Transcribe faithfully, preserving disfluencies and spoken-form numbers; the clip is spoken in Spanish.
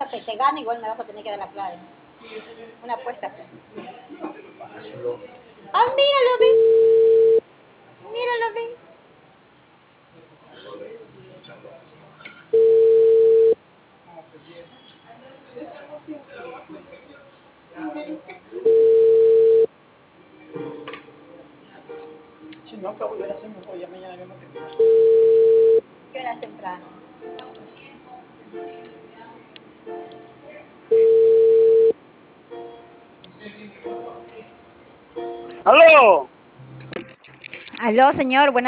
suerte, te gano, igual me vas a tener que dar la clave. Una apuesta, pues. Ah, míralo, ve. Míralo, ve. Si no, acabo de hacer mejor, ya mañana vemos temprano. ¿Qué hora es temprano? ¡Aló! Aló, señor, buenas